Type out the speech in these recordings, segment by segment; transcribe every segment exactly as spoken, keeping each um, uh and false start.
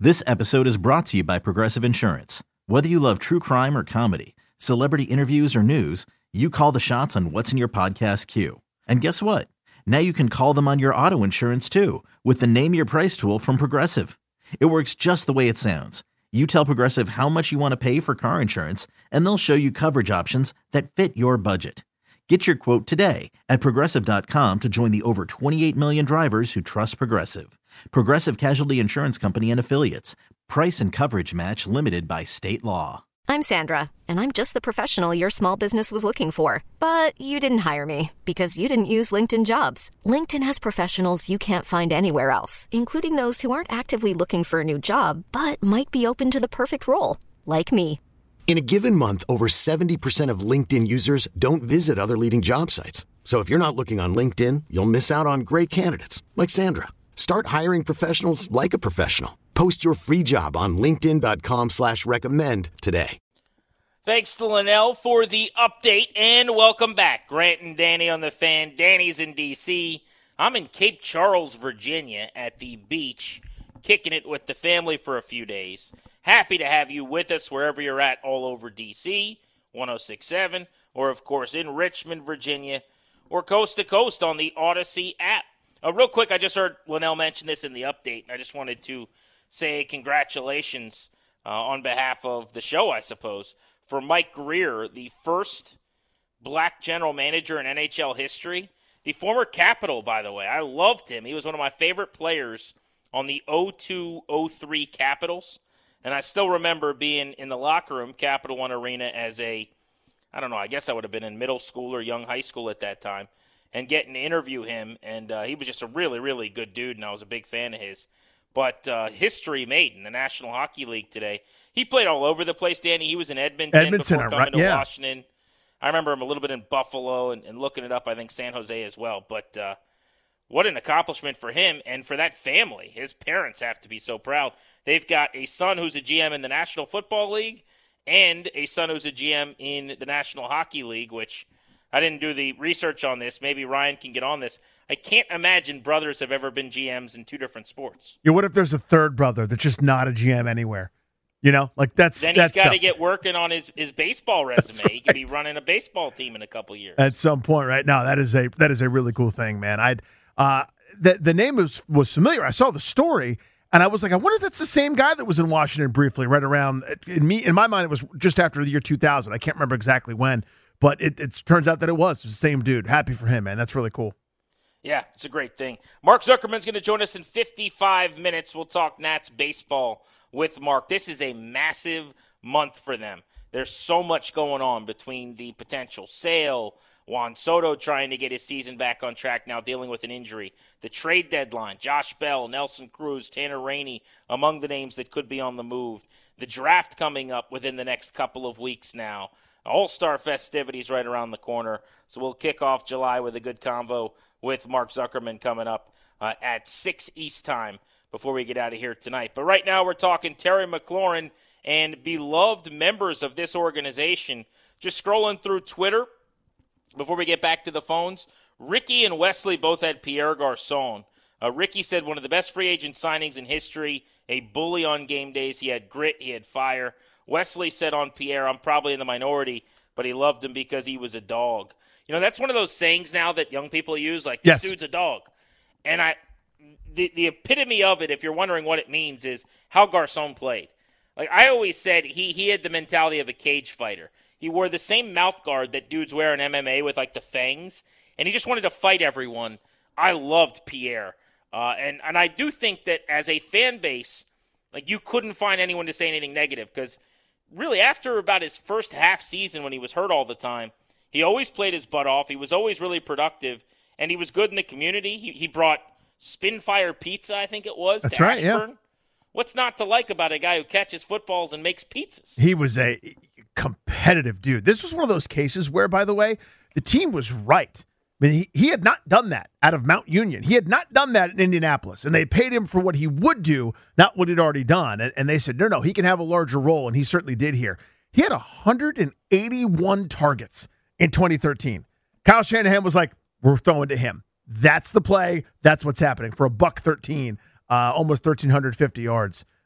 This episode is brought to you by Progressive Insurance. Whether you love true crime or comedy, celebrity interviews or news, you call the shots on what's in your podcast queue. And guess what? Now you can call them on your auto insurance too with the Name Your Price tool from Progressive. It works just the way it sounds. You tell Progressive how much you want to pay for car insurance, and they'll show you coverage options that fit your budget. Get your quote today at Progressive dot com to join the over twenty-eight million drivers who trust Progressive. Progressive Casualty Insurance Company and Affiliates. Price and coverage match limited by state law. I'm Sandra, and I'm just the professional your small business was looking for. But you didn't hire me because you didn't use LinkedIn Jobs. LinkedIn has professionals you can't find anywhere else, including those who aren't actively looking for a new job, but might be open to the perfect role, like me. In a given month, over seventy percent of LinkedIn users don't visit other leading job sites. So if you're not looking on LinkedIn, you'll miss out on great candidates like Sandra. Start hiring professionals like a professional. Post your free job on linkedin dot com slash recommend today. Thanks to Linnell for the update, and welcome back. Grant and Danny on the Fan. Danny's in D C. I'm in Cape Charles, Virginia at the beach, kicking it with the family for a few days. Happy to have you with us wherever you're at all over D C, one oh six point seven, or of course in Richmond, Virginia, or coast to coast on the Odyssey app. Uh, real quick, I just heard Linnell mention this in the update. I just wanted to say congratulations uh, on behalf of the show, I suppose, for Mike Grier, the first black general manager in N H L history. The former Capital, by the way. I loved him. He was one of my favorite players on the oh two oh three Capitals. And I still remember being in the locker room, Capital One Arena, as a, I don't know, I guess I would have been in middle school or young high school at that time, and getting to interview him. And uh, he was just a really, really good dude, and I was a big fan of his. But uh, history made in the National Hockey League today. He played all over the place, Danny. He was in Edmonton, Edmonton before coming right, to yeah. Washington. I remember him a little bit in Buffalo and, and looking it up, I think San Jose as well. But uh, what an accomplishment for him and for that family. His parents have to be so proud. They've got a son who's a G M in the National Football League and a son who's a G M in the National Hockey League, which I didn't do the research on this. Maybe Ryan can get on this. I can't imagine brothers have ever been G Ms in two different sports. Yeah, what if there's a third brother that's just not a G M anywhere? You know, like that's then that's he's got to tough. get working on his, his baseball resume. Right. He could be running a baseball team in a couple years at some point, right? No, that is a that is a really cool thing, man. I'd uh, the the name was was familiar. I saw the story. And I was like, I wonder if that's the same guy that was in Washington briefly, right around, in me in my mind, it was just after the year two thousand. I can't remember exactly when, but it, it turns out that it was. It was the same dude. Happy for him, man. That's really cool. Yeah, it's a great thing. Mark Zuckerman's going to join us in fifty-five minutes. We'll talk Nats baseball with Mark. This is a massive month for them. There's so much going on between the potential sale, Juan Soto trying to get his season back on track, now dealing with an injury. The trade deadline, Josh Bell, Nelson Cruz, Tanner Rainey, among the names that could be on the move. The draft coming up within the next couple of weeks now. All-Star festivities right around the corner. So we'll kick off July with a good convo with Mark Zuckerman coming up uh, at six East time before we get out of here tonight. But right now we're talking Terry McLaurin and beloved members of this organization. Just scrolling through Twitter before we get back to the phones, Ricky and Wesley both had Pierre Garçon. Uh, Ricky said one of the best free agent signings in history, a bully on game days. He had grit, he had fire. Wesley said on Pierre, I'm probably in the minority, but he loved him because he was a dog. You know, that's one of those sayings now that young people use, like, this Yes. dude's a dog. And I, the, the epitome of it, if you're wondering what it means, is how Garçon played. Like, I always said he, he had the mentality of a cage fighter. He wore the same mouth guard that dudes wear in M M A with, like, the fangs, and he just wanted to fight everyone. I loved Pierre. Uh, and, and I do think that as a fan base, like, you couldn't find anyone to say anything negative because really after about his first half season when he was hurt all the time, he always played his butt off. He was always really productive, and he was good in the community. He, he brought Spinfire Pizza, I think it was, That's to right, Ashburn. yeah. What's not to like about a guy who catches footballs and makes pizzas? He was a competitive dude. This was one of those cases where, by the way, the team was right. I mean, he, he had not done that out of Mount Union. He had not done that in Indianapolis, and they paid him for what he would do, not what he'd already done. And, and they said, no, no, he can have a larger role, and he certainly did here. He had one hundred eighty-one targets in twenty thirteen. Kyle Shanahan was like, we're throwing to him. That's the play. That's what's happening for a buck thirteen, uh, almost one thousand three hundred fifty yards.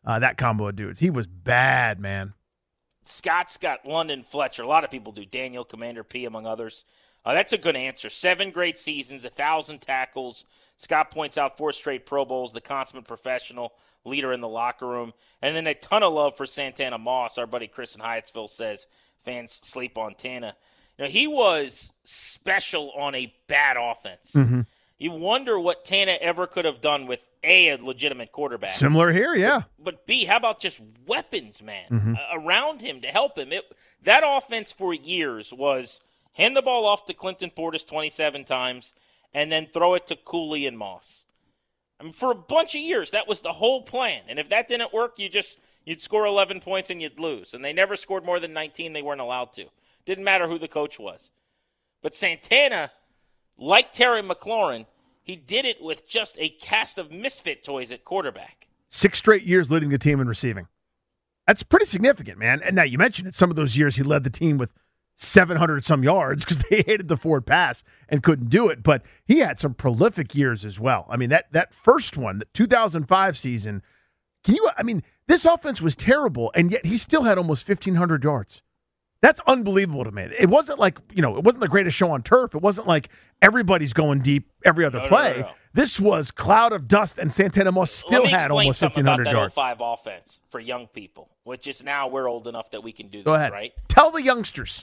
uh, that combo of dudes. He was bad, man. Scott's got London Fletcher. A lot of people do. Daniel, Commander P, among others. Uh, that's a good answer. Seven great seasons, a thousand tackles. Scott points out four straight Pro Bowls, the consummate professional, leader in the locker room. And then a ton of love for Santana Moss. Our buddy Chris in Hyattsville says fans sleep on Tana. You know, he was special on a bad offense. Mm-hmm. You wonder what Tana ever could have done with, A, a legitimate quarterback. Similar here, yeah. But, but B, how about just weapons, man, mm-hmm. uh, around him to help him? It, that offense for years was hand the ball off to Clinton Portis twenty-seven times and then throw it to Cooley and Moss. I mean, for a bunch of years, that was the whole plan. And if that didn't work, you just you'd score eleven points and you'd lose. And they never scored more than nineteen. They weren't allowed to. Didn't matter who the coach was. But Santana, like Terry McLaurin, he did it with just a cast of misfit toys at quarterback. Six straight years leading the team in receiving. That's pretty significant, man. And now you mentioned it. Some of those years he led the team with seven hundred some yards because they hated the forward pass and couldn't do it. But he had some prolific years as well. I mean, that that first one, the two thousand five season, can you, I mean, this offense was terrible, and yet he still had almost fifteen hundred yards. That's unbelievable to me. It wasn't like, you know, it wasn't the greatest show on turf. It wasn't like everybody's going deep every other no, play. No, no, no. This was cloud of dust, and Santana Moss still had almost fifteen hundred yards. Let me explain something about that oh five offense for young people, which is now we're old enough that we can do Go this, ahead. right? Tell the youngsters.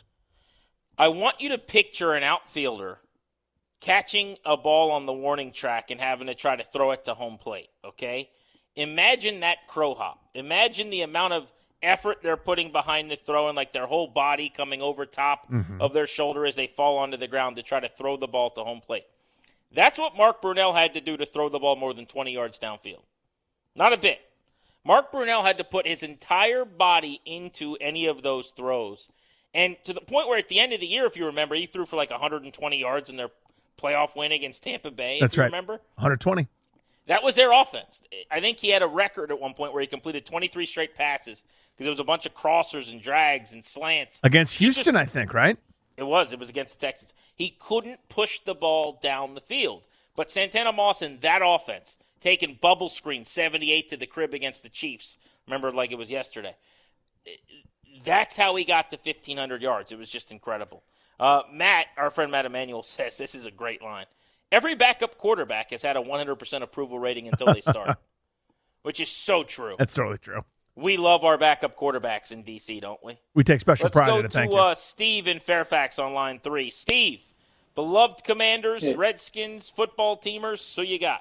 I want you to picture an outfielder catching a ball on the warning track and having to try to throw it to home plate, okay? Imagine that crow hop. Imagine the amount of effort they're putting behind the throw and like their whole body coming over top mm-hmm. of their shoulder as they fall onto the ground to try to throw the ball to home plate. That's what Mark Brunell had to do to throw the ball more than twenty yards downfield. Not a bit. Mark Brunell had to put his entire body into any of those throws. And to the point where at the end of the year, if you remember, he threw for like one hundred twenty yards in their playoff win against Tampa Bay. That's if you right. remember? one hundred twenty. That was their offense. I think he had a record at one point where he completed twenty-three straight passes because there was a bunch of crossers and drags and slants. Against Houston, just, I think, right? It was. It was against the Texans. He couldn't push the ball down the field. But Santana Moss in that offense, taking bubble screen seventy-eight to the crib against the Chiefs. Remember like it was yesterday. That's how he got to fifteen hundred yards. It was just incredible. Uh, Matt, our friend Matt Emanuel, says this is a great line. Every backup quarterback has had a one hundred percent approval rating until they start, which is so true. That's totally true. We love our backup quarterbacks in D C, don't we? We take special Let's pride go in it. Thank to you. uh, Steve in Fairfax on line three. Steve, beloved Commanders, hey. Redskins, football teamers, who you got?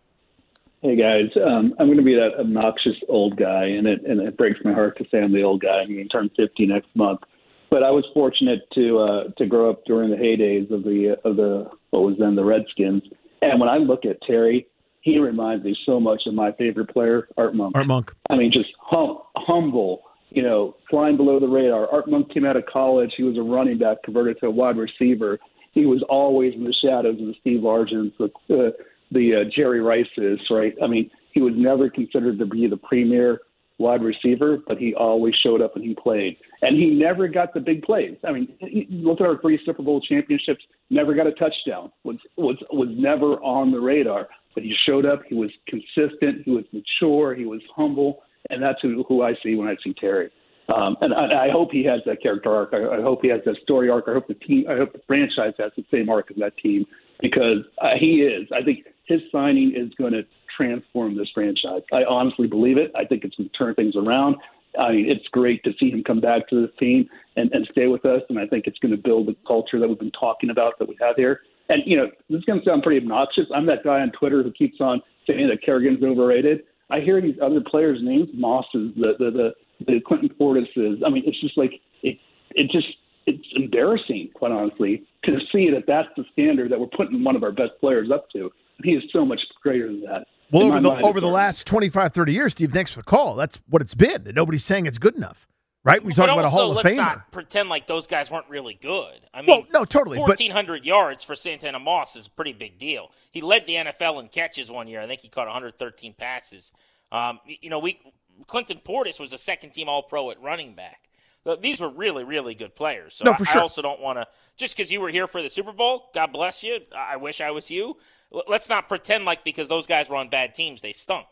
Hey, guys. Um, I'm going to be that obnoxious old guy, and it, and it breaks my heart to say I'm the old guy. I'm going to turn fifty next month. But I was fortunate to uh, to grow up during the heydays of the of the what was then the Redskins. And when I look at Terry, he reminds me so much of my favorite player, Art Monk. Art Monk. I mean, just hum, humble, you know, flying below the radar. Art Monk came out of college. He was a running back converted to a wide receiver. He was always in the shadows of the Steve Largents, the uh, the uh, Jerry Rices, right? I mean, he was never considered to be the premier wide receiver, but he always showed up and he played. And he never got the big plays. I mean, look at our three Super Bowl championships, never got a touchdown, was was was never on the radar. But he showed up, he was consistent, he was mature, he was humble, and that's who, who I see when I see Terry. Um, and I, I hope he has that character arc. I, I hope he has that story arc. I hope the team, I hope the franchise has the same arc as that team, because uh, he is. I think his signing is going to transform this franchise. I honestly believe it. I think it's going to turn things around. I mean, it's great to see him come back to this team and, and stay with us, and I think it's going to build the culture that we've been talking about that we have here. And, you know, this is going to sound pretty obnoxious. I'm that guy on Twitter who keeps on saying that Kerrigan's overrated. I hear these other players' names, Moss's, the the the, the Clinton Portis's. I mean, it's just like it. It just it's embarrassing, quite honestly, to see that that's the standard that we're putting one of our best players up to. He is so much greater than that. Well, over the over the last twenty-five, thirty years, Steve, thanks for the call. That's what it's been. And nobody's saying it's good enough. Right? We talk but about also, a Hall of let's Famer. not pretend like those guys weren't really good. I mean, well, no, totally. fourteen hundred yards for Santana Moss is a pretty big deal. He led the N F L in catches one year. I think he caught one hundred thirteen passes. Um, you know, we Clinton Portis was a second-team All-Pro at running back. These were really, really good players. So no, for I, sure. I also don't want to – just because you were here for the Super Bowl, God bless you. I wish I was you. Let's not pretend like because those guys were on bad teams, they stunk.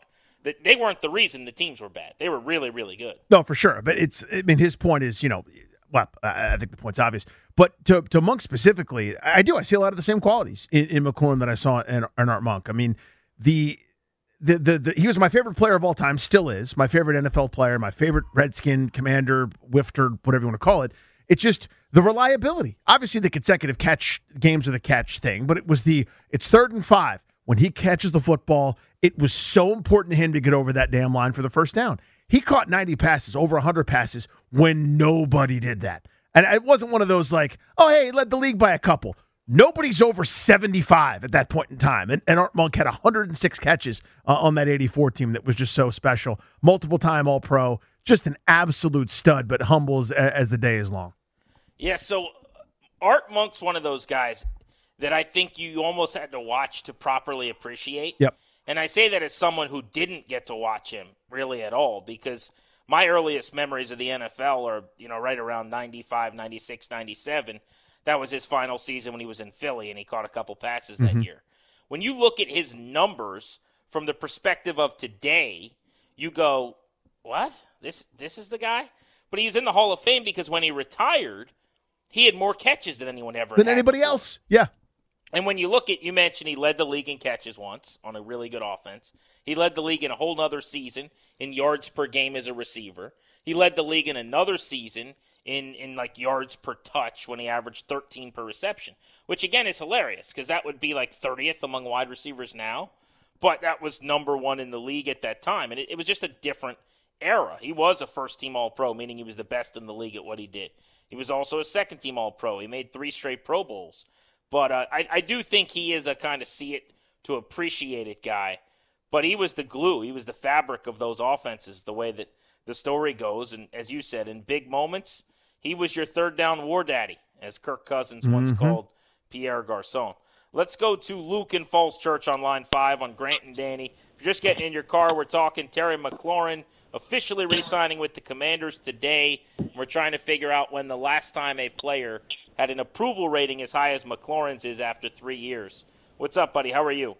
they weren't the reason the teams were bad. They were really, really good. No, for sure. But it's, I mean, his point is, you know, well, I think the point's obvious. But to, to Monk specifically, I do. I see a lot of the same qualities in, in McLaurin that I saw in, in Art Monk. I mean, the, the, the, the he was my favorite player of all time, still is. My favorite N F L player, my favorite Redskin, commander, whifter, whatever you want to call it. It's just the reliability. Obviously, the consecutive catch games are the catch thing, but it was the, it's third and five. When he catches the football, it was so important to him to get over that damn line for the first down. He caught ninety passes, over one hundred passes, when nobody did that. And it wasn't one of those like, oh, hey, he led the league by a couple. Nobody's over seventy-five at that point in time. And, and Art Monk had one hundred six catches uh, on that eighty-four team that was just so special. Multiple-time All-Pro, just an absolute stud, but humble as, as the day is long. Yeah, so Art Monk's one of those guys that I think you almost had to watch to properly appreciate. Yep. And I say that as someone who didn't get to watch him really at all, because my earliest memories of the N F L are, you know, right around ninety-five, ninety-six, ninety-seven. That was his final season when he was in Philly, and he caught a couple passes that mm-hmm. year. When you look at his numbers from the perspective of today, you go, what? This this is the guy? But he was in the Hall of Fame because when he retired, he had more catches than anyone ever than had anybody before. else. Yeah. And when you look at, you mentioned he led the league in catches once on a really good offense. He led the league in a whole nother season in yards per game as a receiver. He led the league in another season in, in like yards per touch when he averaged thirteen per reception, which again is hilarious because that would be like thirtieth among wide receivers now. But that was number one in the league at that time. And it, it was just a different era. He was a first-team All-Pro, meaning he was the best in the league at what he did. He was also a second-team All-Pro. He made three straight Pro Bowls. But uh, I, I do think he is a kind of see it to appreciate it guy. But he was the glue. He was the fabric of those offenses, the way that the story goes. And as you said, in big moments, he was your third down war daddy, as Kirk Cousins mm-hmm. once called Pierre Garçon. Let's go to Luke in Falls Church on line five on Grant and Danny. If you're just getting in your car, we're talking Terry McLaurin officially re-signing with the Commanders today. We're trying to figure out when the last time a player had an approval rating as high as McLaurin's is after three years. What's up, buddy? How are you?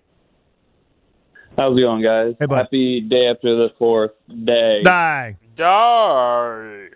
How's it going, guys? Hey, bud. Happy day after the fourth day. Die. Die.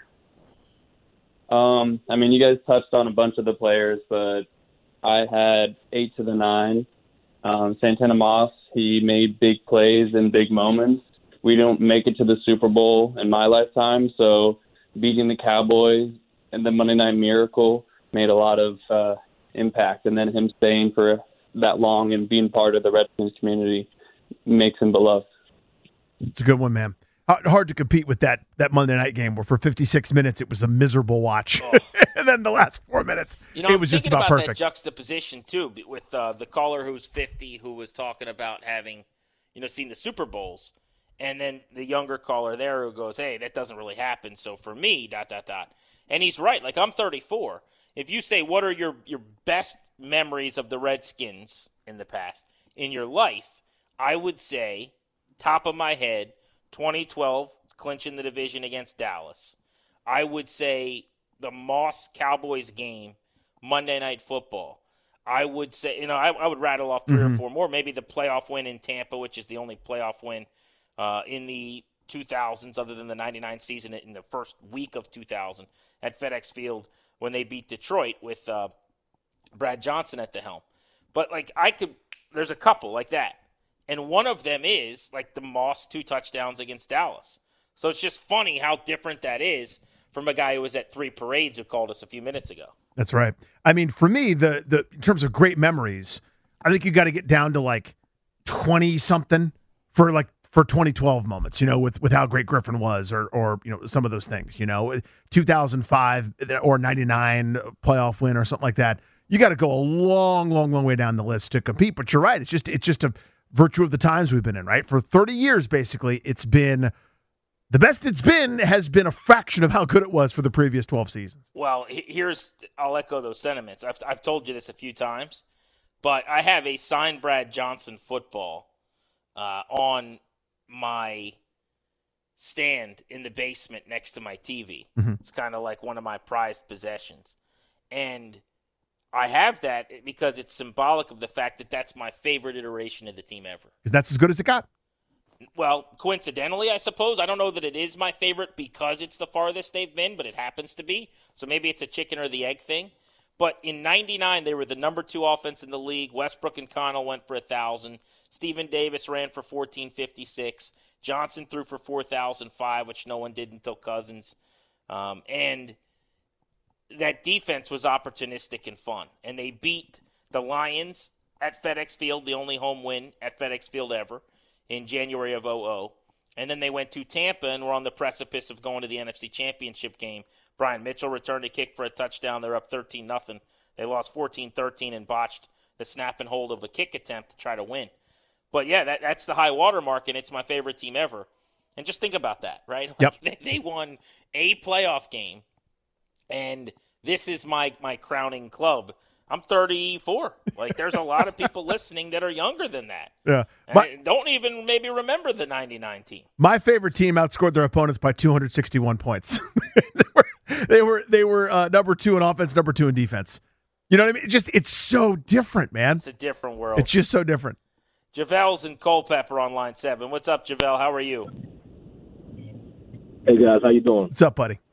Um, I mean, you guys touched on a bunch of the players, but I had eight to the nine. Um, Santana Moss, he made big plays in big moments. We don't make it to the Super Bowl in my lifetime, so beating the Cowboys and the Monday Night Miracle made a lot of uh, impact. And then him staying for that long and being part of the Redskins community makes him beloved. It's a good one, man. Hard to compete with that that Monday night game where for fifty-six minutes it was a miserable watch. Oh. And then the last four minutes, you know, it I'm was just about, about perfect. That juxtaposition, too, with uh, the caller who's fifty who was talking about having, you know, seen the Super Bowls. And then the younger caller there who goes, hey, that doesn't really happen. So for me, dot, dot, dot. And he's right. Like, I'm thirty-four. If you say, what are your, your best memories of the Redskins in the past, in your life, I would say, top of my head, twenty twelve, clinching the division against Dallas. I would say the Moss Cowboys game, Monday Night Football. I would say, you know, I, I would rattle off three mm-hmm. or four more. Maybe the playoff win in Tampa, which is the only playoff win uh, in the two thousands other than the ninety-nine season in the first week of two thousand at FedEx Field when they beat Detroit with uh, Brad Johnson at the helm. But, like, I could – there's a couple like that. And one of them is, like, the Moss two touchdowns against Dallas. So it's just funny how different that is from a guy who was at three parades who called us a few minutes ago. That's right. I mean, for me, the the in terms of great memories, I think you got to get down to, like, twenty-something for, like, for twenty twelve moments, you know, with, with how great Griffin was or, or, you know, some of those things, you know, two thousand five or ninety-nine playoff win or something like that. You got to go a long, long, long way down the list to compete. But you're right. It's just it's just a virtue of the times we've been in, right? For thirty years, basically, it's been the best it's been has been a fraction of how good it was for the previous twelve seasons. Well, here's, I'll echo those sentiments. I've, I've told you this a few times, but I have a signed Brad Johnson football uh, on my stand in the basement next to my T V. Mm-hmm. It's kind of like one of my prized possessions. And I have that because it's symbolic of the fact that that's my favorite iteration of the team ever. Because that's as good as it got. well, coincidentally, I suppose. I don't know that it is my favorite because it's the farthest they've been, but it happens to be. So maybe it's a chicken or the egg thing. But in ninety-nine, they were the number two offense in the league. Westbrook and Connell went for one thousand. Stephen Davis ran for fourteen fifty-six. Johnson threw for four thousand five, which no one did until Cousins. Um, and that defense was opportunistic and fun. And they beat the Lions at FedEx Field, the only home win at FedEx Field ever, in January of oh oh. And then they went to Tampa and were on the precipice of going to the N F C Championship game. Brian Mitchell returned a kick for a touchdown. They're up thirteen nothing. They lost fourteen thirteen and botched the snap and hold of a kick attempt to try to win. But, yeah, that, that's the high water mark, and it's my favorite team ever. And just think about that, right? Like yep. they, they won a playoff game, and this is my, my crowning club. I'm thirty-four. Like, there's a lot of people listening that are younger than that. Yeah. My, and don't even maybe remember the ninety-nine team. My favorite team outscored their opponents by two hundred sixty-one points. they were they were, they were uh, number two in offense, number two in defense. You know what I mean? It just it's so different, man. It's a different world. It's just so different. Javel's in Culpeper on line seven. What's up, Javel? How are you? Hey, guys. How you doing? What's up, buddy?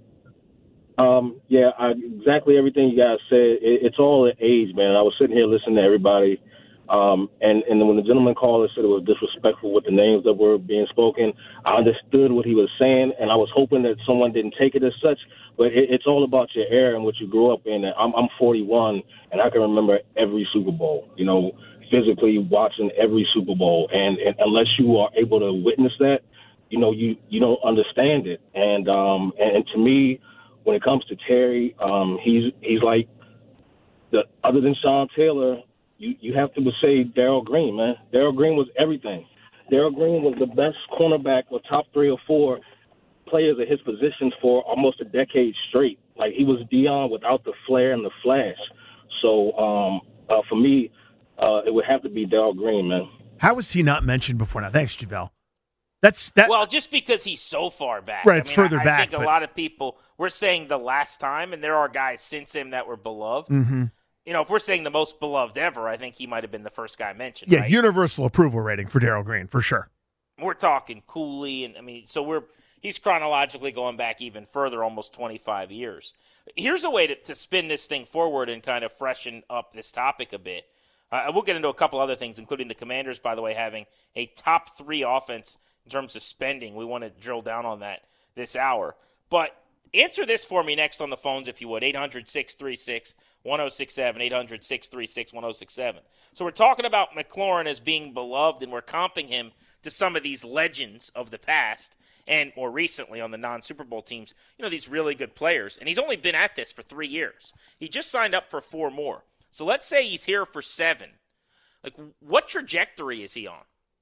Um, yeah, I, exactly everything you guys said. It, it's all at age, man. I was sitting here listening to everybody, um, and, and when the gentleman called and said it was disrespectful with the names that were being spoken, I understood what he was saying, and I was hoping that someone didn't take it as such, but it, it's all about your era and what you grew up in. I'm, I'm forty-one, and I can remember every Super Bowl, you know, physically watching every Super Bowl, and, and unless you are able to witness that, you know, you, you don't understand it. And, um, and, and to me, when it comes to Terry, um, he's he's like the other than Sean Taylor, you, you have to say Darrell Green, man. Darrell Green was everything. Darrell Green was the best cornerback or top three or four players at his positions for almost a decade straight. Like, he was Deion without the flair and the flash. So um, uh, for me, uh, it would have to be Darrell Green, man. How was he not mentioned before now? Thanks, Javel. That's that. Well, just because he's so far back. Right, I it's mean, further I, back. I think but... a lot of people, we're saying the last time, and there are guys since him that were beloved. Mm-hmm. You know, if we're saying the most beloved ever, I think he might have been the first guy mentioned. Yeah, right? universal approval rating for Darrell Green, for sure. We're talking Cooley, and I mean, so we're he's chronologically going back even further, almost twenty-five years. Here's a way to, to spin this thing forward and kind of freshen up this topic a bit. Uh, we'll get into a couple other things, including the Commanders, by the way, having a top three offense in terms of spending. We want to drill down on that this hour. But answer this for me next on the phones, if you would. eight hundred, six three six, one oh six seven, eight hundred, six three six, one oh six seven. So we're talking about McLaurin as being beloved, and we're comping him to some of these legends of the past and more recently on the non-Super Bowl teams, you know, these really good players. And he's only been at this for three years. He just signed up for four more. So let's say he's here for seven. Like, what trajectory is he on?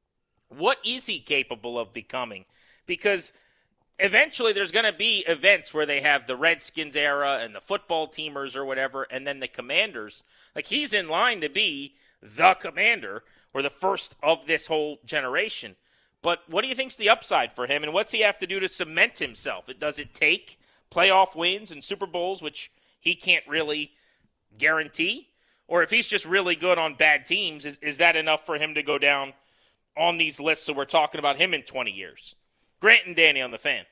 What is he capable of becoming? Because eventually there's going to be events where they have the Redskins era and the football teamers or whatever, and then the Commanders. Like, he's in line to be the Commander or the first of this whole generation. But what do you think's the upside for him, and what's he have to do to cement himself? Does it take playoff wins and Super Bowls, which he can't really guarantee? Or if he's just really good on bad teams, is, is that enough for him to go down on these lists so we're talking about him in twenty years? Grant and Danny on the Fan.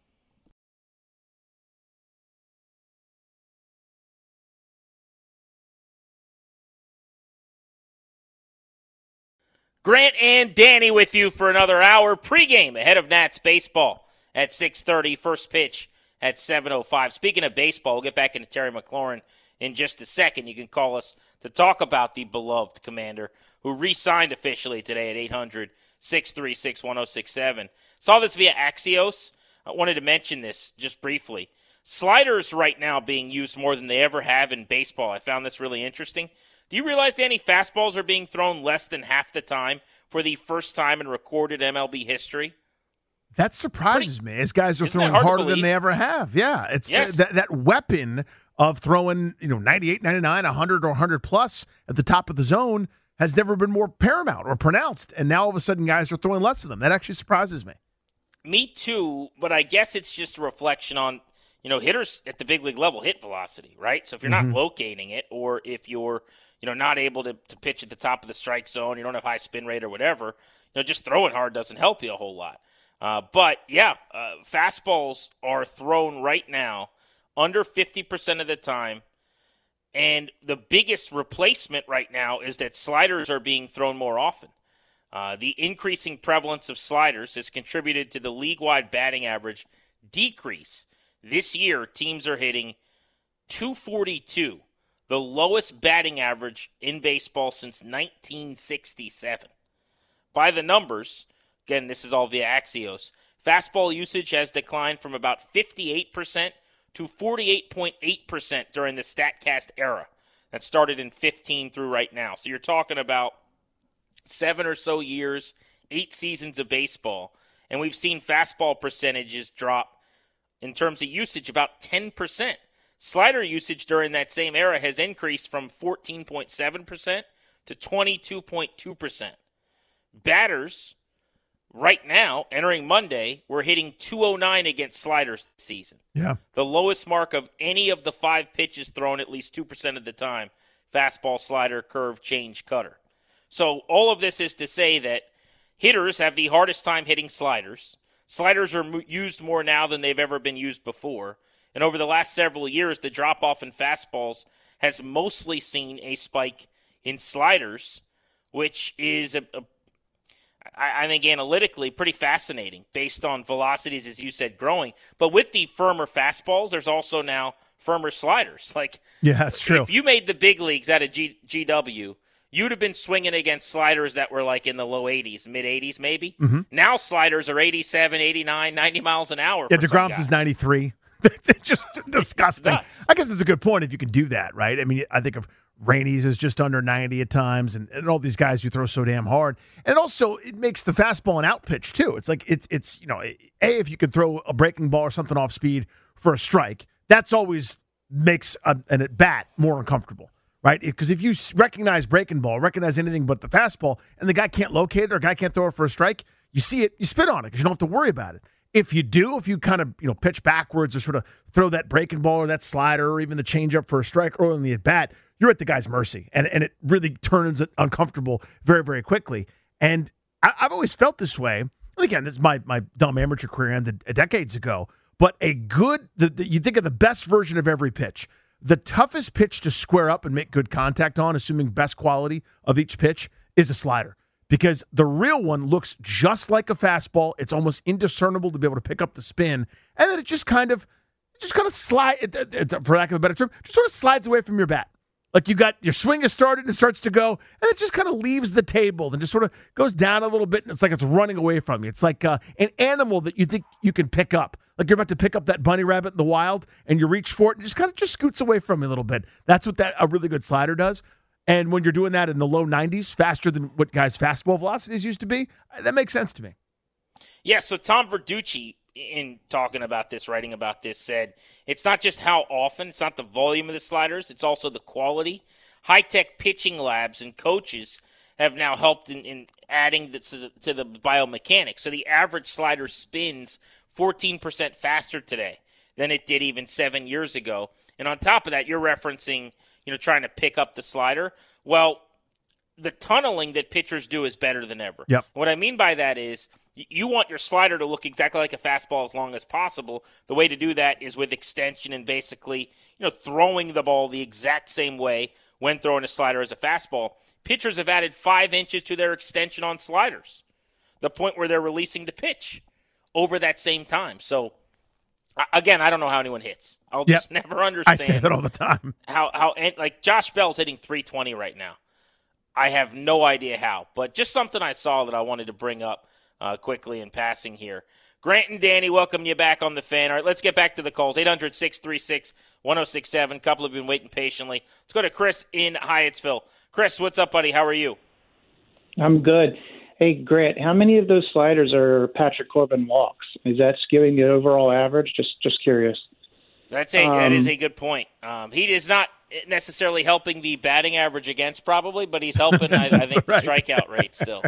Grant and Danny with you for another hour. Pregame ahead of Nats baseball at six thirty. First pitch at seven oh five. Speaking of baseball, we'll get back into Terry McLaurin in just a second. You can call us to talk about the beloved Commander who re-signed officially today at eight hundred, six three six, one oh six seven. Saw this via Axios. I wanted to mention this just briefly. Sliders right now being used more than they ever have in baseball. I found this really interesting. Do you realize, Danny, fastballs are being thrown less than half the time for the first time in recorded M L B history? That surprises Pretty, me, as guys are throwing hard harder than they ever have. Yeah, it's yes. th- that, that weapon of throwing, you know, ninety-eight, ninety-nine, one hundred, or one hundred plus at the top of the zone has never been more paramount or pronounced. And now all of a sudden guys are throwing less of them. That actually surprises me. Me too, but I guess it's just a reflection on, you know, hitters at the big league level hit velocity, right? So if you're Mm-hmm. not locating it, or if you're, you know, not able to, to pitch at the top of the strike zone, you don't have high spin rate or whatever, you know, just throwing hard doesn't help you a whole lot. Uh, but, yeah, uh, fastballs are thrown right now under fifty percent of the time. And the biggest replacement right now is that sliders are being thrown more often. Uh, the increasing prevalence of sliders has contributed to the league-wide batting average decrease. This year, teams are hitting two forty-two, the lowest batting average in baseball since nineteen sixty-seven. By the numbers, again, this is all via Axios, fastball usage has declined from about fifty-eight percent to forty-eight point eight percent during the StatCast era. That started in fifteen through right now. So you're talking about seven or so years, eight seasons of baseball, and we've seen fastball percentages drop in terms of usage about ten percent. Slider usage during that same era has increased from fourteen point seven percent to twenty-two point two percent. Batters, right now, entering Monday, we're hitting two oh nine against sliders this season. Yeah. The lowest mark of any of the five pitches thrown at least two percent of the time. Fastball, slider, curve, change, cutter. So all of this is to say that hitters have the hardest time hitting sliders. Sliders are m- used more now than they've ever been used before. And over the last several years, the drop-off in fastballs has mostly seen a spike in sliders, which is, a, a, I, I think, analytically pretty fascinating based on velocities, as you said, growing. But with the firmer fastballs, there's also now firmer sliders. Like, Yeah, that's true. if you made the big leagues out of G- GW, you'd have been swinging against sliders that were like in the low eighties, mid eighties maybe. Mm-hmm. Now sliders are eighty-seven, eighty-nine, ninety miles an hour. Yeah, for some DeGrom's guys. is ninety-three. It's just disgusting. nuts. I guess that's a good point if you can do that, right? I mean, I think of Rainey's is just under ninety at times, and, and all these guys who throw so damn hard. And also, it makes the fastball an out pitch, too. It's like, it's, it's you know, A, if you could throw a breaking ball or something off speed for a strike, that's always makes a, an at bat more uncomfortable. Right? Because if you recognize breaking ball, recognize anything but the fastball, and the guy can't locate it or the guy can't throw it for a strike, you see it, you spit on it because you don't have to worry about it. If you do, if you kind of you know pitch backwards or sort of throw that breaking ball or that slider or even the changeup for a strike early in the at bat, you're at the guy's mercy, and and it really turns it uncomfortable very very quickly. And I, I've always felt this way. And again, this is my my dumb amateur career ended decades ago. But a good, the, the, you think of the best version of every pitch. The toughest pitch to square up and make good contact on, assuming best quality of each pitch, is a slider. Because the real one looks just like a fastball. It's almost indiscernible to be able to pick up the spin. And then it just kind of, it just kind of slide, it, it, for lack of a better term, just sort of slides away from your bat. Like you got, your swing has started and it starts to go, and it just kind of leaves the table and just sort of goes down a little bit, and it's like it's running away from you. It's like uh, an animal that you think you can pick up. Like you're about to pick up that bunny rabbit in the wild, and you reach for it, and it just kind of just scoots away from you a little bit. That's what that a really good slider does. And when you're doing that in the low nineties, faster than what guys' fastball velocities used to be, that makes sense to me. Yeah, so Tom Verducci, in talking about this, writing about this, said it's not just how often, it's not the volume of the sliders, it's also the quality. High-tech pitching labs and coaches have now helped in, in adding this to the, to the biomechanics. So the average slider spins fourteen percent faster today than it did even seven years ago. And on top of that, you're referencing, you know, trying to pick up the slider. Well, the tunneling that pitchers do is better than ever. Yep. What I mean by that is you want your slider to look exactly like a fastball as long as possible. The way to do that is with extension and basically, you know, throwing the ball the exact same way when throwing a slider as a fastball. Pitchers have added five inches to their extension on sliders, the point where they're releasing the pitch over that same time. So, again, I don't know how anyone hits. I'll just Yep. never understand. I say that all the time. How, how, like, Josh Bell's hitting three twenty right now. I have no idea how, but just something I saw that I wanted to bring up uh, quickly in passing here. Grant and Danny, welcome you back on the Fan. All right, let's get back to the calls. eight hundred, six three six, one oh six seven. A couple have been waiting patiently. Let's go to Chris in Hyattsville. Chris, what's up, buddy? How are you? I'm good. Hey, Grant, how many of those sliders are Patrick Corbin walks? Is that skewing the overall average? Just just curious. That's a, um, that is a good point. Um, he is not necessarily helping the batting average against probably, but he's helping, I, I think, right. the strikeout rate still.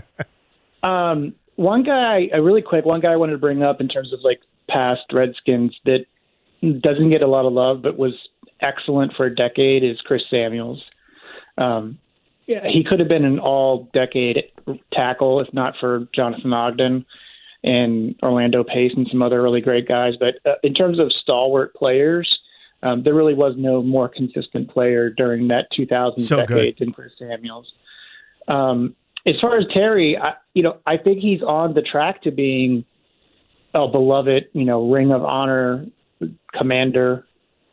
Um, one guy, uh, really quick, one guy I wanted to bring up in terms of, like, past Redskins that doesn't get a lot of love, but was excellent for a decade, is Chris Samuels. Um, yeah, he could have been an all-decade tackle if not for Jonathan Ogden and Orlando Pace and some other really great guys. But uh, in terms of stalwart players, um, there really was no more consistent player during that two thousand so decade good. than Chris Samuels. Um, as far as Terry, I, you know, I think he's on the track to being a beloved, you know, Ring of Honor commander,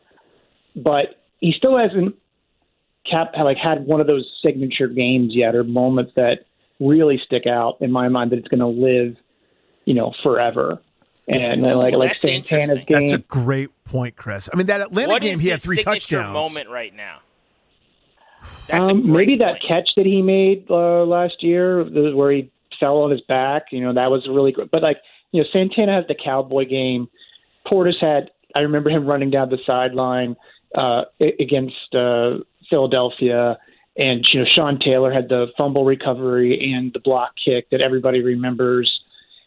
but he still hasn't cap like had one of those signature games yet, or moments that really stick out in my mind that it's going to live, you know, forever. And Ooh, like like that's Santana's interesting. game. That's a great point, Chris. I mean, that Atlanta What game, is he had his three signature touchdowns. moment right now? That's um, a great maybe that point. catch that he made uh, last year, where he fell on his back. You know, that was really good. But like, you know, Santana has the Cowboy game. Portis had. I remember him running down the sideline uh, against uh, Philadelphia, and you know, Sean Taylor had the fumble recovery and the block kick that everybody remembers.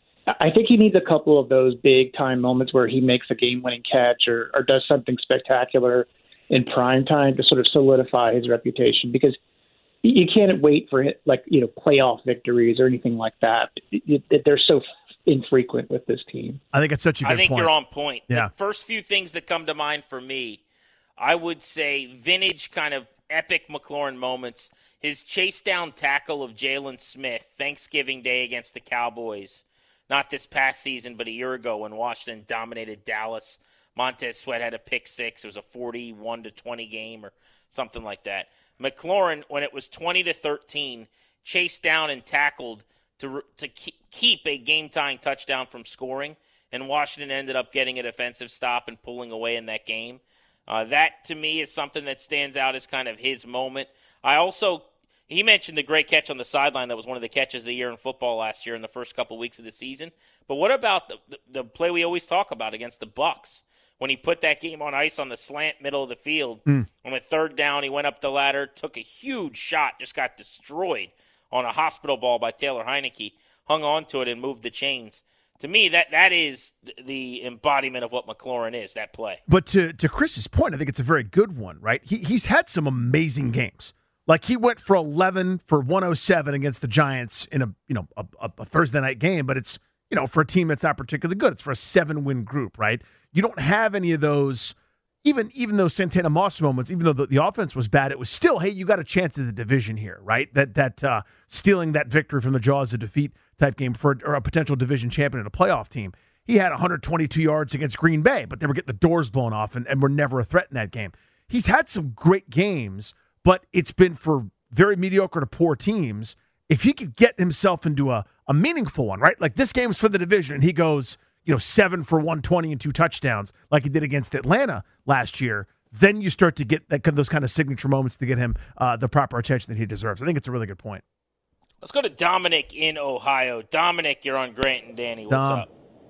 I think he needs a couple of those big time moments where he makes a game winning catch or, or does something spectacular in prime time to sort of solidify his reputation, because you can't wait for it, like, you know, playoff victories or anything like that. It, it, they're so infrequent with this team. I think it's such a good I think point. you're on point. Yeah. The first few things that come to mind for me, I would say vintage kind of epic McLaurin moments. His chase down tackle of Jalen Smith Thanksgiving Day against the Cowboys. Not this past season, but a year ago when Washington dominated Dallas. Montez Sweat had a pick six. It was a forty-one to twenty game or something like that. McLaurin, when it was twenty to thirteen, chased down and tackled to to keep a game-tying touchdown from scoring, and Washington ended up getting a defensive stop and pulling away in that game. Uh, that, to me, is something that stands out as kind of his moment. I also – he mentioned the great catch on the sideline that was one of the catches of the year in football last year in the first couple weeks of the season. But what about the, the, the play we always talk about against the Bucs? When he put that game on ice on the slant middle of the field, mm. on a third down, he went up the ladder, took a huge shot, just got destroyed on a hospital ball by Taylor Heineke, hung on to it and moved the chains. To me, that that is the embodiment of what McLaurin is, that play. But to to Chris's point, I think it's a very good one, right? He He's had some amazing games. Like, he went for eleven for one oh seven against the Giants in a, you know, a, a Thursday night game, but it's, you know, for a team that's not particularly good. It's for a seven-win group, right? You don't have any of those, even even those Santana Moss moments, even though the, the offense was bad, it was still, hey, you got a chance at the division here, right? That that uh, stealing that victory from the jaws of defeat type game for or a potential division champion and a playoff team. He had one hundred twenty-two yards against Green Bay, but they were getting the doors blown off and, and were never a threat in that game. He's had some great games, but it's been for very mediocre to poor teams. If he could get himself into a, a meaningful one, right? Like, this game's for the division, and he goes, you know, seven for one twenty and two touchdowns like he did against Atlanta last year, then you start to get that, those kind of signature moments to get him uh, the proper attention that he deserves. I think it's a really good point. Let's go to Dominic in Ohio. Dominic, you're on Grant and Danny. What's Dom. up?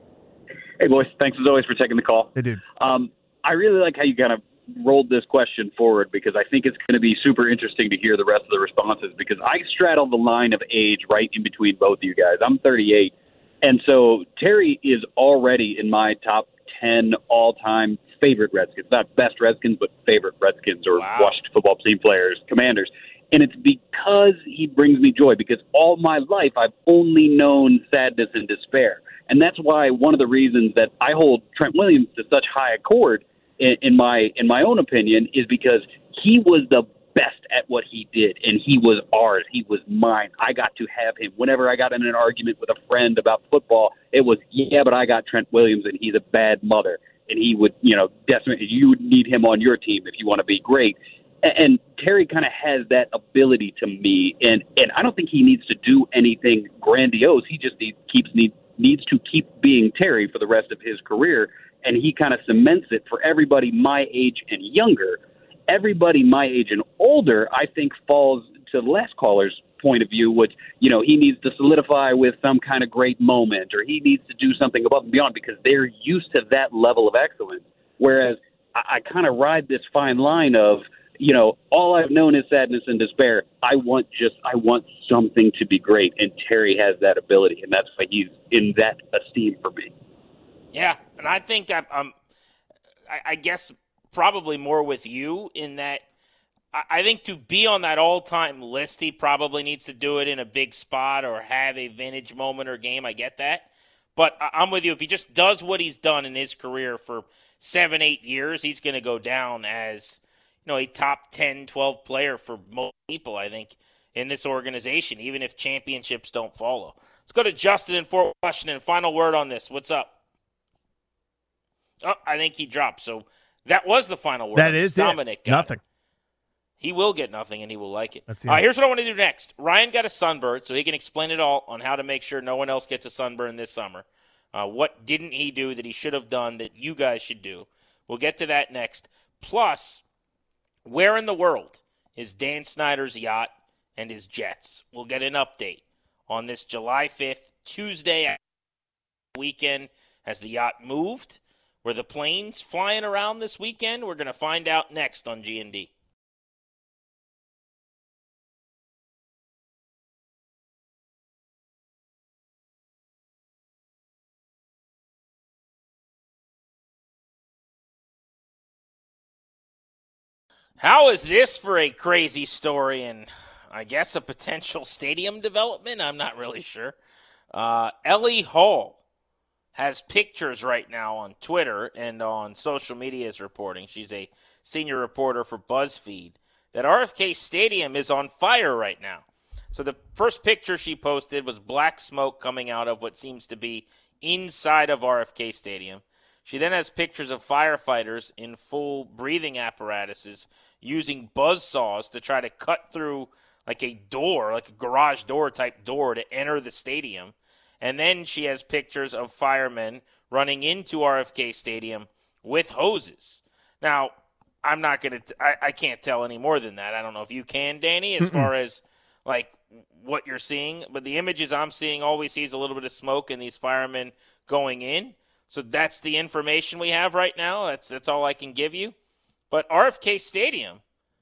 Hey, boys. Thanks, as always, for taking the call. Hey, dude. Um, I really like how you kind of rolled this question forward, because I think it's going to be super interesting to hear the rest of the responses, because I straddle the line of age right in between both of you guys. I'm thirty-eight. And so Terry is already in my top ten all-time favorite Redskins. Not best Redskins, but favorite Redskins or wow. Washington football team players, Commanders. And it's because he brings me joy, because all my life I've only known sadness and despair. And that's why one of the reasons that I hold Trent Williams to such high accord in, in my in my own opinion is because he was the best at what he did, and he was ours. He was mine. I got to have him. Whenever I got in an argument with a friend about football, it was, yeah, but I got Trent Williams, and he's a bad mother, and he would, you know, definitely, you would need him on your team if you want to be great. And, and Terry kind of has that ability to me, and, and I don't think he needs to do anything grandiose. He just need, keeps need, needs to keep being Terry for the rest of his career, and he kind of cements it for everybody my age and younger. Everybody my age and older, I think, falls to the last caller's point of view, which, you know, he needs to solidify with some kind of great moment, or he needs to do something above and beyond because they're used to that level of excellence. Whereas I, I kind of ride this fine line of, you know, all I've known is sadness and despair. I want just, I want something to be great. And Terry has that ability, and that's why he's in that esteem for me. Yeah, and I think I'm, I'm I, I guess probably more with you in that I, I think to be on that all-time list, he probably needs to do it in a big spot or have a vintage moment or game. I get that. But I, I'm with you. If he just does what he's done in his career for seven, eight years, he's going to go down as, you know, a top ten, twelve player for most people, I think, in this organization, even if championships don't follow. Let's go to Justin in Fort Washington. Final word on this. What's up? Oh, I think he dropped. So that was the final word. That is Dominic it. Nothing. It. He will get nothing, and he will like it. That's all right, here's what I want to do next. Ryan got a sunburn, so he can explain it all on how to make sure no one else gets a sunburn this summer. Uh, what didn't he do that he should have done that you guys should do? We'll get to that next. Plus, where in the world is Dan Snyder's yacht and his jets? We'll get an update on this July fifth, Tuesday weekend. Has the yacht moved? Were the planes flying around this weekend? We're going to find out next on G and D. How is this for a crazy story and I guess a potential stadium development? I'm not really sure. Uh, Ellie Hall has pictures right now on Twitter and on social media is reporting. She's a senior reporter for BuzzFeed. That R F K Stadium is on fire right now. So the first picture she posted was black smoke coming out of what seems to be inside of R F K Stadium. She then has pictures of firefighters in full breathing apparatuses using buzz saws to try to cut through like a door, like a garage door type door to enter the stadium. And then she has pictures of firemen running into R F K Stadium with hoses. Now, I'm not going to, I can't tell any more than that. I don't know if you can, Danny, as Mm-mm. far as like what you're seeing. But the images I'm seeing always sees a little bit of smoke and these firemen going in. So that's the information we have right now. That's that's all I can give you. But R F K Stadium,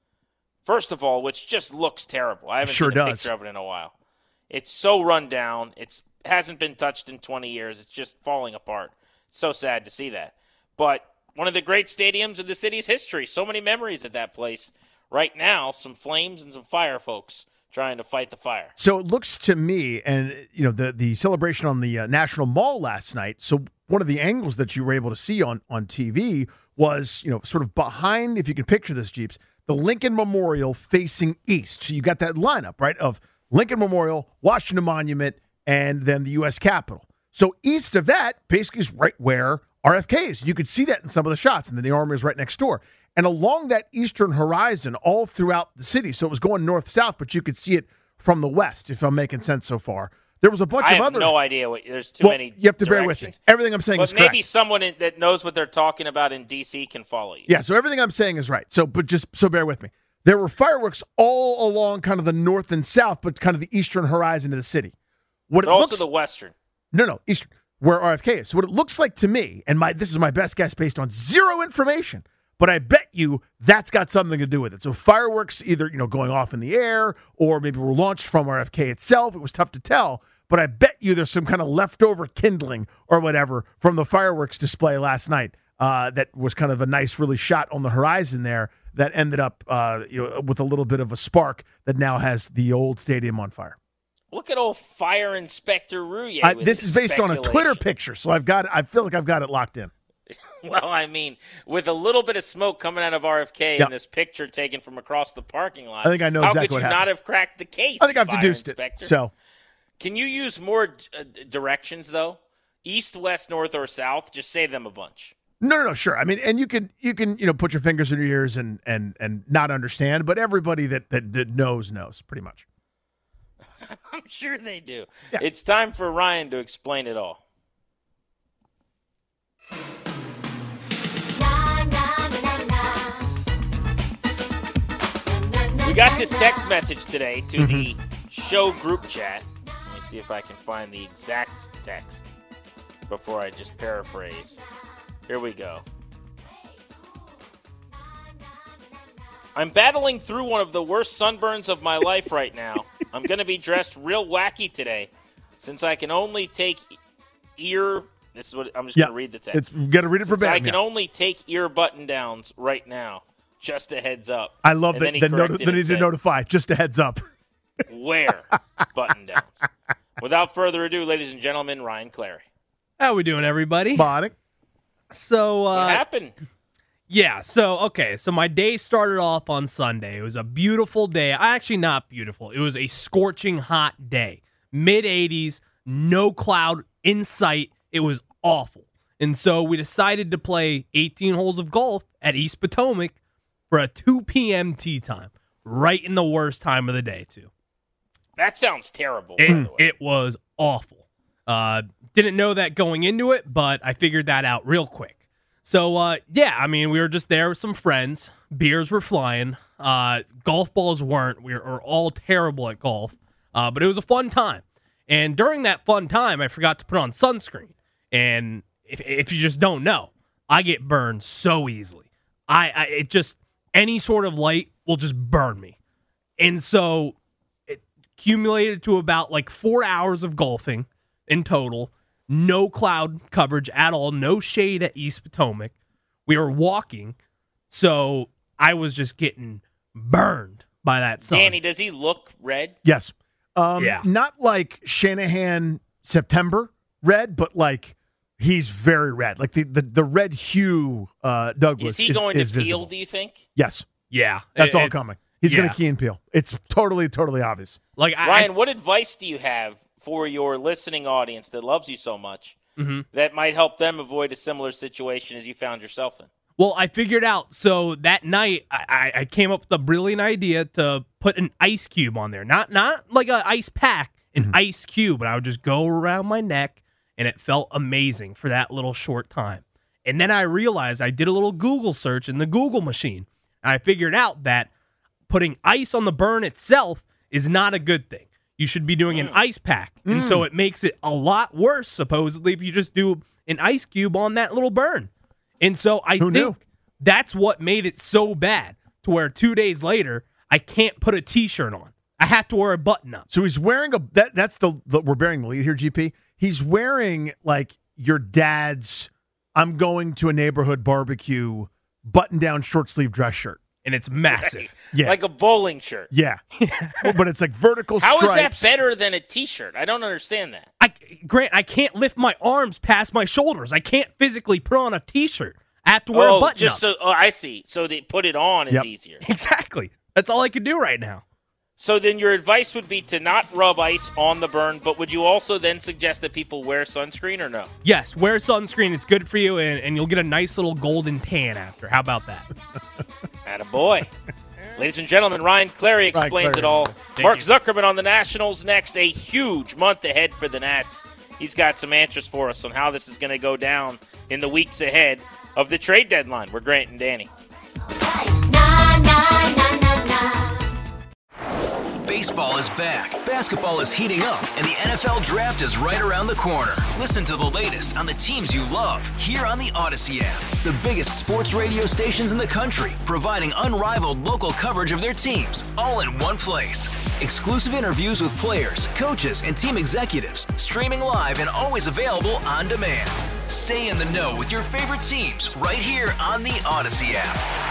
first of all, which just looks terrible. I haven't sure seen a does. picture of it in a while. It's so run down. It hasn't been touched in twenty years. It's just falling apart. It's so sad to see that. But one of the great stadiums in the city's history. So many memories at that place. Right now, some flames and some fire folks trying to fight the fire. So it looks to me, and you know, the the celebration on the uh, National Mall last night. So one of the angles that you were able to see on on T V was, you know, sort of behind, if you can picture this, Jeeps, the Lincoln Memorial facing east. So you got that lineup, right, of Lincoln Memorial, Washington Monument, and then the U S Capitol. So east of that basically is right where R F K is. You could see that in some of the shots, and then the Armory is right next door. And along that eastern horizon, all throughout the city, so it was going north-south, but you could see it from the west, if I'm making sense so far. There was a bunch I of have other. no idea. What, there's too well, many. You have to bear with me. Everything I'm saying but is correct. But maybe someone in, that knows what they're talking about in D C can follow you. Yeah. So everything I'm saying is right. So, but just so bear with me. There were fireworks all along, kind of the north and south, but kind of the eastern horizon of the city. What but it also looks, the western. No, no, eastern, where R F K is. So what it looks like to me, and my this is my best guess based on zero information, but I bet you that's got something to do with it. So fireworks either, you know, going off in the air or maybe were launched from R F K itself. It was tough to tell, but I bet you there's some kind of leftover kindling or whatever from the fireworks display last night uh, that was kind of a nice, really shot on the horizon there that ended up, uh, you know, with a little bit of a spark that now has the old stadium on fire. Look at old Fire Inspector Rouye. I, this is based on a Twitter picture, so I've got. I feel like I've got it locked in. Well, I mean, with a little bit of smoke coming out of R F K yep. and this picture taken from across the parking lot, I think I know exactly what How could you happened. not have cracked the case? I think I've Fire deduced Inspector? it. So, can you use more uh, directions though? East, west, north, or south? Just say them a bunch. No, no, no, sure. I mean, and you can you can you know put your fingers in your ears and and and not understand, but everybody that that, that knows knows pretty much. I'm sure they do. Yeah. It's time for Ryan to explain it all. We got this text message today to mm-hmm. the show group chat. Let me see if I can find the exact text before I just paraphrase. Here we go. I'm battling through one of the worst sunburns of my life right now. I'm going to be dressed real wacky today since I can only take ear This is what I'm just Yeah, going to read the text. It's got to read it Since verbatim. I can yeah. only take ear button downs right now. Just a heads up. I love And that then he the, noti- corrected the and need to said, notify. Just a heads up. Wear button downs. Without further ado, ladies and gentlemen, Ryan Clary. How we doing, everybody? Bonnie. So, uh, What happened? yeah, so, okay, so my day started off on Sunday. It was a beautiful day. Actually, not beautiful. It was a scorching hot day. mid eighties, no cloud in sight. It was awful. And so we decided to play eighteen holes of golf at East Potomac for a two p.m. tee time, right in the worst time of the day, too. That sounds terrible, by It, the way. it was awful. Uh, didn't know that going into it, but I figured that out real quick. So, uh, yeah, I mean, we were just there with some friends. Beers were flying. Uh, golf balls weren't. We were, were all terrible at golf. Uh, but it was a fun time. And during that fun time, I forgot to put on sunscreen. And if, if you just don't know, I get burned so easily. I, I it just, any sort of light will just burn me. And so it accumulated to about like four hours of golfing in total. No cloud coverage at all. No shade at East Potomac. We were walking, so I was just getting burned by that sun. Danny, does he look red? Yes. Um, Yeah. Not like Shanahan September red, but like he's very red. Like the, the, the red hue uh, Douglas Is he is, going is to peel, visible. do you think? Yes. Yeah. That's it- all it's- coming. He's yeah. going to key and peel. It's totally, totally obvious. Like I, Ryan, what advice do you have for your listening audience that loves you so much Mhm. that might help them avoid a similar situation as you found yourself in? Well, I figured out. So that night, I, I, I came up with a brilliant idea to put an ice cube on there. Not not like an ice pack, an Mm-hmm. ice cube. And I would just go around my neck, and it felt amazing for that little short time. And then I realized I did a little Google search in the Google machine. And I figured out that putting ice on the burn itself is not a good thing. You should be doing an ice pack. And so it makes it a lot worse, supposedly, if you just do an ice cube on that little burn. And so I Who think knew? that's what made it so bad to where two days later, I can't put a T-shirt on. I have to wear a button up. So he's wearing a that that's the, the we're bearing the lead here, G P. He's wearing like your dad's I'm going to a neighborhood barbecue button down short sleeve dress shirt. And it's massive. Right. Yeah. Like a bowling shirt. Yeah. Well, but it's like vertical How is stripes. that better than a T-shirt? I don't understand that. I, Grant, I can't lift my arms past my shoulders. I can't physically put on a T-shirt. I have to wear oh, a button just up. so oh, I see. So they put it on is Yep. easier. Exactly. That's all I can do right now. So then your advice would be to not rub ice on the burn, but would you also then suggest that people wear sunscreen or no? Yes, wear sunscreen. It's good for you, and, and you'll get a nice little golden tan after. How about that? Attaboy. Ladies and gentlemen, Ryan Clary explains Clary. it all. Thank Mark you. Zuckerman on the Nationals next. A huge month ahead for the Nats. He's got some answers for us on how this is going to go down in the weeks ahead of the trade deadline. We're Grant and Danny. Baseball is back, basketball is heating up, and the N F L Draft is right around the corner. Listen to the latest on the teams you love here on the Odyssey app. The biggest sports radio stations in the country, providing unrivaled local coverage of their teams, all in one place. Exclusive interviews with players, coaches, and team executives, streaming live and always available on demand. Stay in the know with your favorite teams right here on the Odyssey app.